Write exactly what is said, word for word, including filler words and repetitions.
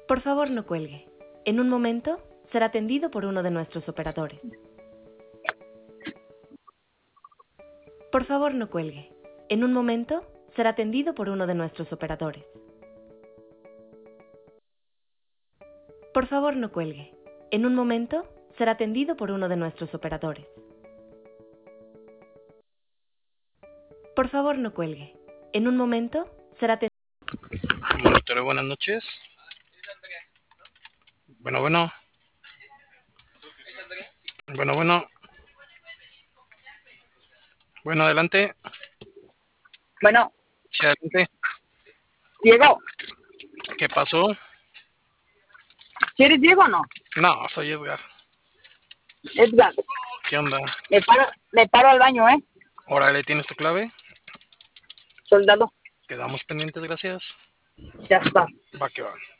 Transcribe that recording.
Por favor, no cuelgue. En un momento será atendido por uno de nuestros operadores. Por favor, no cuelgue. En un momento será atendido por uno de nuestros operadores. Por favor, no cuelgue. En un momento será atendido por uno de nuestros operadores. Por favor, no cuelgue. En un momento será atendido. Monitoreo, buenas noches. Bueno, bueno. Bueno, bueno. Bueno, adelante. Bueno, Sí, adelante. Diego, ¿Qué pasó? ¿si eres Diego o no? No, soy Edgar. Edgar, ¿Qué onda? me paro, me paro al baño, ¿eh? Órale, ¿tienes tu clave? Soldado, Quedamos pendientes, gracias. ya está. Va que va.